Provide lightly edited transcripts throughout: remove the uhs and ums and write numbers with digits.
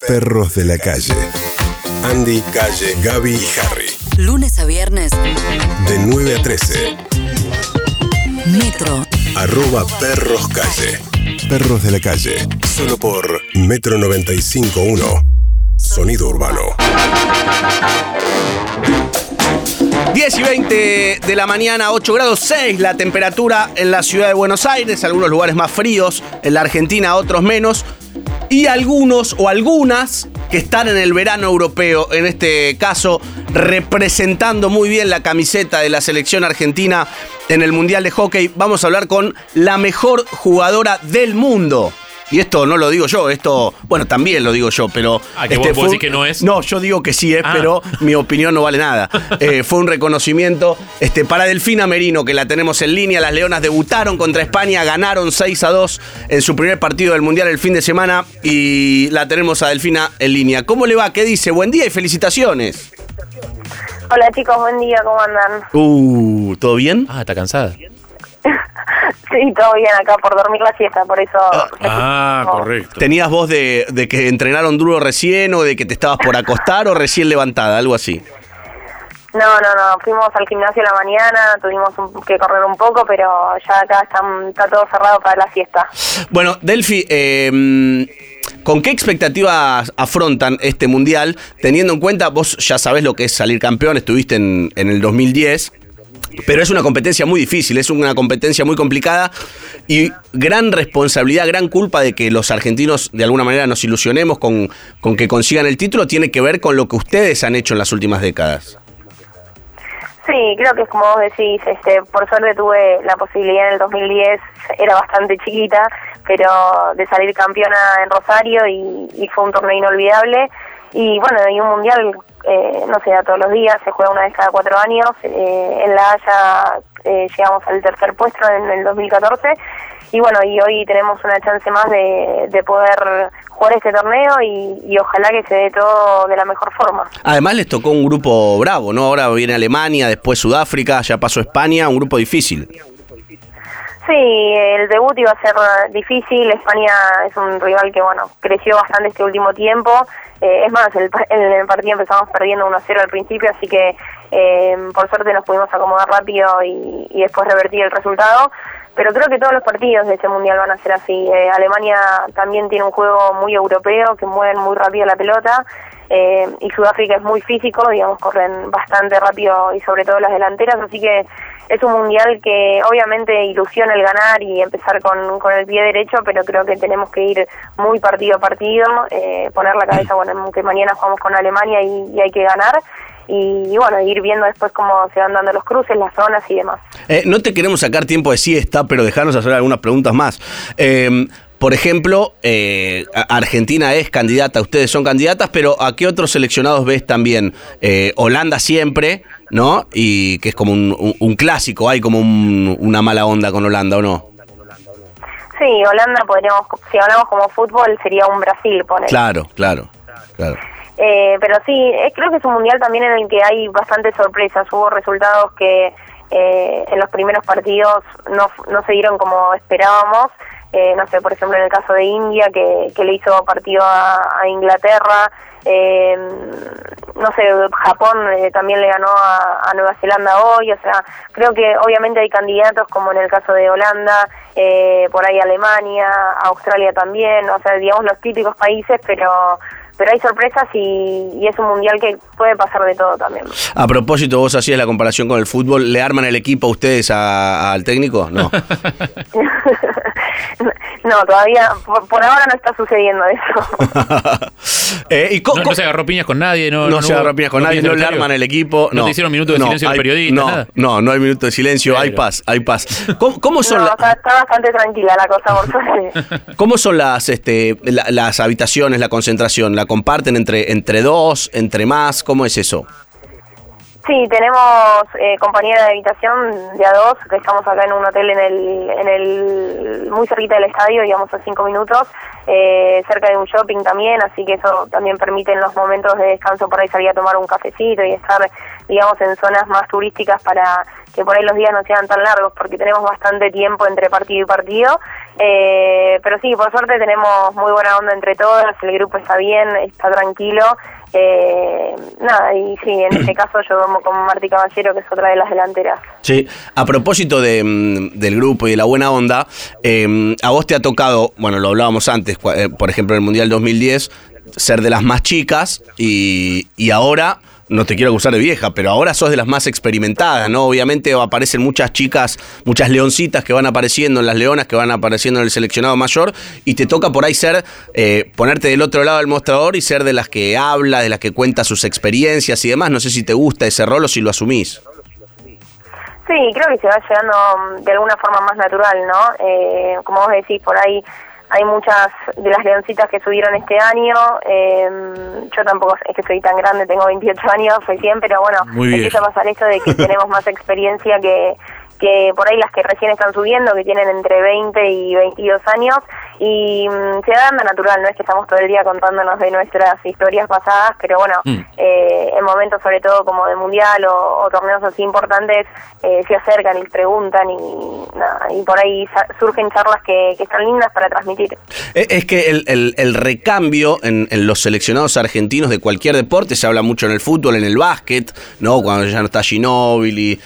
Perros de la calle. Andy, Calle, Gaby y Harry. Lunes a viernes. De 9 a 13. Metro. @perroscalle. Perros de la calle. Solo por Metro 95.1. Sonido urbano. 10 y 20 de la mañana, 8 grados 6 la temperatura en la ciudad de Buenos Aires, algunos lugares más fríos, en la Argentina otros menos, y algunos o algunas que están en el verano europeo, en este caso representando muy bien la camiseta de la selección argentina en el Mundial de Hockey. Vamos a hablar con la mejor jugadora del mundo. Y esto no lo digo yo, esto, bueno, también lo digo yo, pero... ¿Que vos decís que no es? No, yo digo que sí es, pero mi opinión no vale nada. Fue un reconocimiento para Delfina Merino, que la tenemos en línea. Las Leonas debutaron contra España, ganaron 6-2 en su primer partido del Mundial el fin de semana, y la tenemos a Delfina en línea. ¿Cómo le va? ¿Qué dice? Buen día y felicitaciones. Hola chicos, buen día, ¿cómo andan? ¿Todo bien? ¿Está cansada? Sí, todo bien acá por dormir la siesta, por eso... Correcto. ¿Tenías voz de que entrenaron duro recién o de que te estabas por acostar o recién levantada, algo así? No, fuimos al gimnasio a la mañana, tuvimos que correr un poco, pero ya acá está todo cerrado para la siesta. Bueno, Delfi, ¿con qué expectativas afrontan este Mundial? Teniendo en cuenta, vos ya sabés lo que es salir campeón, estuviste en el 2010... Pero es una competencia muy difícil, es una competencia muy complicada y gran responsabilidad, gran culpa de que los argentinos de alguna manera nos ilusionemos con que consigan el título, tiene que ver con lo que ustedes han hecho en las últimas décadas. Sí, creo que es como vos decís, por suerte tuve la posibilidad en el 2010, era bastante chiquita, pero de salir campeona en Rosario y fue un torneo inolvidable. Y bueno, y un mundial no se da todos los días, se juega una vez cada 4 años. En La Haya llegamos al tercer puesto en el 2014. Y bueno, y hoy tenemos una chance más de poder jugar este torneo y ojalá que se dé todo de la mejor forma. Además les tocó un grupo bravo, ¿no? Ahora viene Alemania, después Sudáfrica, ya pasó España, un grupo difícil. Sí, el debut iba a ser difícil. España es un rival que, bueno, creció bastante este último tiempo. Es más, el partido empezamos perdiendo 1-0 al principio, así que por suerte nos pudimos acomodar rápido y después revertir el resultado. Pero creo que todos los partidos de este Mundial van a ser así. Alemania también tiene un juego muy europeo, que mueven muy rápido la pelota. Y Sudáfrica es muy físico, digamos, corren bastante rápido y sobre todo las delanteras, así que es un mundial que obviamente ilusiona el ganar y empezar con el pie derecho, pero creo que tenemos que ir muy partido a partido, poner la cabeza, bueno, que mañana jugamos con Alemania y hay que ganar. Y bueno, ir viendo después cómo se van dando los cruces, las zonas y demás. No te queremos sacar tiempo de siesta, pero dejarnos hacer algunas preguntas más. Por ejemplo, Argentina es candidata, ustedes son candidatas, pero ¿a qué otros seleccionados ves también? Holanda siempre, ¿no? Y que es como un clásico, hay como una mala onda con Holanda, ¿o no? Sí, Holanda podríamos, si hablamos como fútbol, sería un Brasil, ponele. Claro. Pero sí, creo que es un mundial también en el que hay bastantes sorpresas. Hubo resultados que en los primeros partidos no se dieron como esperábamos. No sé, por ejemplo, en el caso de India, que le hizo partido a Inglaterra. No sé, Japón también le ganó a Nueva Zelanda hoy. O sea, creo que obviamente hay candidatos como en el caso de Holanda, por ahí Alemania, Australia también. O sea, digamos los típicos países, pero hay sorpresas y es un mundial que puede pasar de todo también. A propósito, vos hacías la comparación con el fútbol, ¿le arman el equipo a ustedes al técnico? No. No, todavía, por ahora no está sucediendo eso. No se agarró piñas con nadie, no se agarró piñas con nadie, no le arman el equipo. No te hicieron minuto de silencio los periodistas, nada. No hay minuto de silencio, pero hay paz. ¿Cómo son está bastante tranquila la cosa, por suerte. ¿Cómo son las habitaciones, la concentración? ¿La comparten entre dos, entre más? ¿Cómo es eso? Sí, tenemos compañera de habitación de a dos, que estamos acá en un hotel en el muy cerquita del estadio, digamos a 5 minutos, cerca de un shopping también, así que eso también permite en los momentos de descanso por ahí salir a tomar un cafecito y estar, digamos, en zonas más turísticas para por ahí los días no sean tan largos, porque tenemos bastante tiempo entre partido y partido. Pero sí, por suerte tenemos muy buena onda entre todas, el grupo está bien, está tranquilo. Y sí, en este caso yo duermo con Marti Caballero, que es otra de las delanteras. Sí, a propósito del grupo y de la buena onda, a vos te ha tocado, bueno, lo hablábamos antes, por ejemplo en el Mundial 2010, ser de las más chicas y ahora... No te quiero acusar de vieja, pero ahora sos de las más experimentadas, ¿no? Obviamente aparecen muchas chicas, muchas leoncitas que van apareciendo en las leonas, que van apareciendo en el seleccionado mayor, y te toca por ahí ponerte del otro lado del mostrador y ser de las que habla, de las que cuenta sus experiencias y demás. No sé si te gusta ese rol o si lo asumís. Sí, creo que se va llegando de alguna forma más natural, ¿no? Como vos decís, por ahí hay muchas de las leoncitas que subieron este año. Yo tampoco es que soy tan grande, tengo 28 años recién, pero bueno, empieza a pasar esto de que tenemos más experiencia que por ahí las que recién están subiendo, que tienen entre 20 y 22 años, y se da natural, no es que estamos todo el día contándonos de nuestras historias pasadas, pero bueno, en momentos sobre todo como de mundial o torneos así importantes, se acercan y preguntan y por ahí surgen charlas que están lindas para transmitir. Es que el recambio en los seleccionados argentinos de cualquier deporte, se habla mucho en el fútbol, en el básquet, ¿no? Cuando ya no está Ginóbili,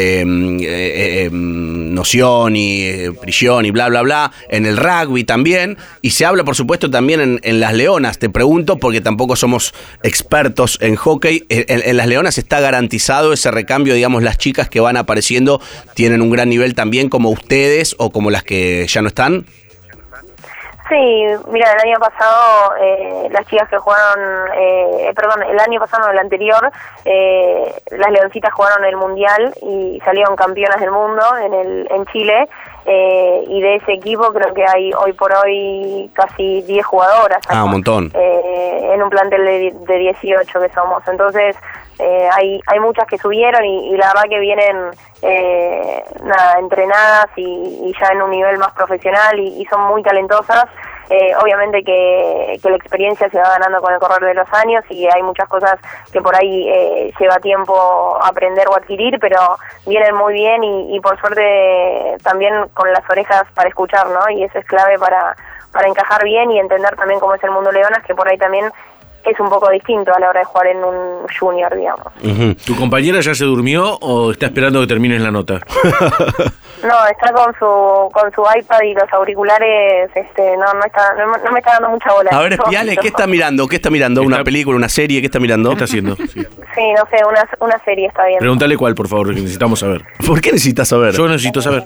Nocioni, Prigioni, bla, bla, bla, en el rugby también, y se habla por supuesto también en las leonas. Te pregunto porque tampoco somos expertos en hockey, en las leonas está garantizado ese recambio, digamos, las chicas que van apareciendo tienen un gran nivel también como ustedes o como las que ya no están. Sí, mira, el año pasado las chicas que jugaron, el año pasado, no, el anterior, las leoncitas jugaron el Mundial y salieron campeonas del mundo en Chile, y de ese equipo creo que hay hoy por hoy casi 10 jugadoras. Un montón. En un plantel de 18 que somos, entonces hay muchas que subieron y la verdad que vienen entrenadas y ya en un nivel más profesional y son muy talentosas. Obviamente que la experiencia se va ganando con el correr de los años y hay muchas cosas que por ahí lleva tiempo aprender o adquirir, pero vienen muy bien y por suerte también con las orejas para escuchar, ¿no? Y eso es clave para encajar bien y entender también cómo es el mundo leonas, que por ahí también es un poco distinto a la hora de jugar en un junior, digamos. Uh-huh. ¿Tu compañera ya se durmió o está esperando que termines la nota? No, está con su iPad y los auriculares, no me está dando mucha bola. A ver, espiale, ¿qué está mirando? ¿Qué está mirando? ¿Una película, una serie? ¿Qué está mirando? ¿Qué está haciendo? Sí, no sé, una serie está bien. Pregúntale cuál, por favor, que necesitamos saber. ¿Por qué necesitas saber? Yo necesito saber.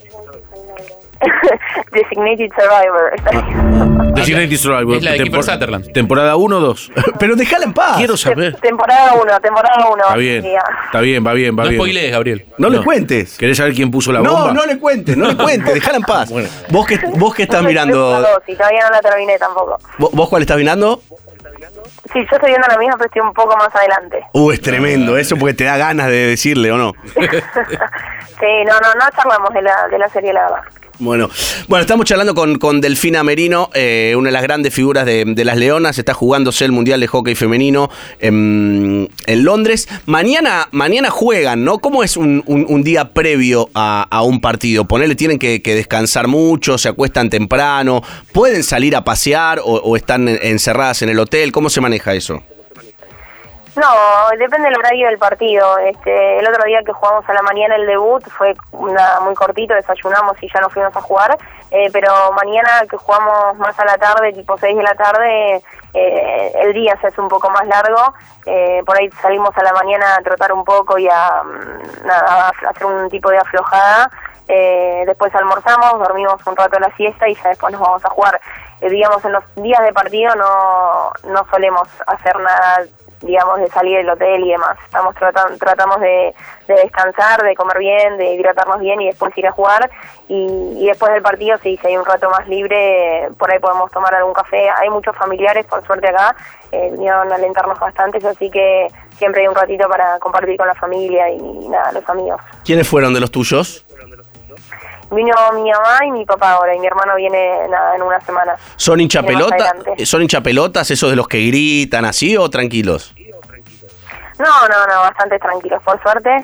Designated Survivor. Designated Survivor. Es la de Kiefer Sutherland. ¿Temporada 1 o 2? Pero déjala en paz. Quiero saber. Temporada 1. Está bien, va bien. No spoilees, Gabriel. No le cuentes. ¿Querés saber quién puso la bomba? No le cuentes, déjala en paz. Bueno. ¿Vos qué estás mirando? Y todavía no la terminé tampoco. ¿Vos cuál estás mirando? Sí, yo estoy viendo la misma, pero estoy un poco más adelante. Es tremendo eso, porque te da ganas de decirle, ¿o no? Sí, no charlamos de la serie, la verdad. Bueno, estamos charlando con Delfina Merino, una de las grandes figuras de las Leonas. Está jugándose el Mundial de Hockey Femenino en Londres. Mañana juegan, ¿no? ¿Cómo es un día previo a un partido? Ponele, tienen que descansar mucho, se acuestan temprano, ¿pueden salir a pasear o están encerradas en el hotel? ¿Cómo se maneja eso? No, depende del horario del partido. El otro día que jugamos a la mañana el debut fue muy cortito, desayunamos y ya nos fuimos a jugar, pero mañana que jugamos más a la tarde, tipo 6 de la tarde, el día se hace un poco más largo, por ahí salimos a la mañana a trotar un poco y a hacer un tipo de aflojada, después almorzamos, dormimos un rato la siesta y ya después nos vamos a jugar. Digamos, en los días de partido no solemos hacer nada, digamos, de salir del hotel y demás. Tratamos de descansar, de comer bien, de hidratarnos bien y después ir a jugar. Y después del partido, si hay un rato más libre, por ahí podemos tomar algún café. Hay muchos familiares, por suerte acá, vinieron a alentarnos bastantes, así que siempre hay un ratito para compartir con la familia y los amigos. ¿Quiénes fueron de los tuyos? Vino mi mamá y mi papá ahora, y mi hermano viene en una semana. ¿Son hinchapelotas esos de los que gritan así o tranquilos? No, bastante tranquilos, por suerte.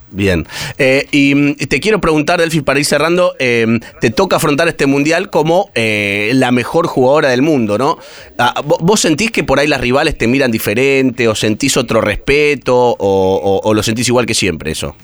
Bien. Y te quiero preguntar, Delphi, para ir cerrando, te toca afrontar este mundial como la mejor jugadora del mundo, ¿no? ¿Vos sentís que por ahí las rivales te miran diferente o sentís otro respeto o lo sentís igual que siempre eso?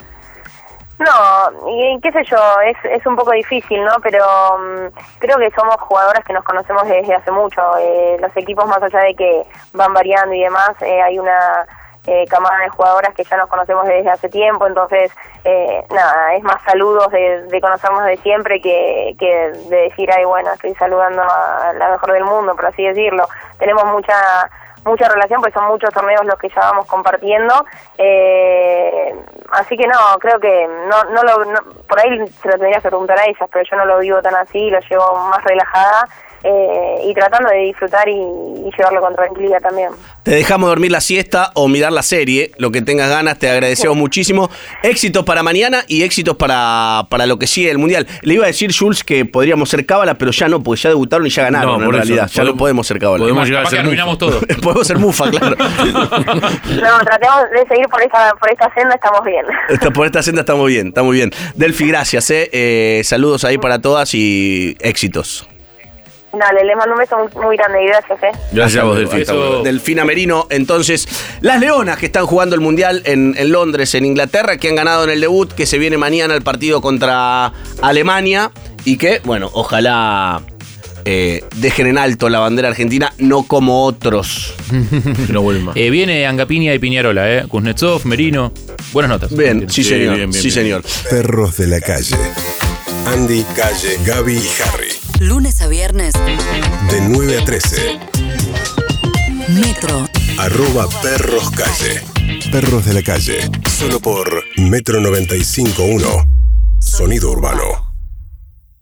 No, y qué sé yo, es un poco difícil, ¿no? Pero creo que somos jugadoras que nos conocemos desde hace mucho. Los equipos, más allá de que van variando y demás, hay una camada de jugadoras que ya nos conocemos desde hace tiempo, entonces nada, es más saludos de conocernos de siempre que de decir, ay, bueno, estoy saludando a la mejor del mundo, por así decirlo. Tenemos mucha relación, pues son muchos torneos los que ya vamos compartiendo, así que no, creo que no, por ahí se lo tendrías que preguntar a ellas, pero yo no lo vivo tan así, lo llevo más relajada y tratando de disfrutar y llevarlo con tranquilidad también. Te dejamos dormir la siesta o mirar la serie, lo que tengas ganas, te agradecemos muchísimo. Éxitos para mañana y éxitos para lo que sigue el Mundial. Le iba a decir, Jules, que podríamos ser cábala, pero ya no, porque ya debutaron y ya ganaron, en realidad. Ya no podemos ser cábala. Podemos llegar a ser arruinamos todo. Podemos ser mufa, claro. No, tratemos de seguir por esta senda, estamos bien. Por esta senda estamos bien. Delphi, gracias. Saludos ahí para todas y éxitos. Dale, les mando un beso muy grande y gracias. Gracias a vos, Delphi. Delfina Merino. Entonces, las Leonas que están jugando el Mundial en Londres, en Inglaterra, que han ganado en el debut, que se viene mañana el partido contra Alemania y que, bueno, ojalá dejen en alto la bandera argentina, no como otros. Que no vuelvan más. Viene Angapiña y Piñarola, Kuznetsov, Merino. Buenas notas. Bien, sí, señor. Bien. Señor. Perros de la calle. Andy, Calle, Gaby y Harry. Lunes a viernes. De 9 a 13. Metro. @perroscalle. Perros de la calle. Solo por Metro 95.1. Sonido urbano.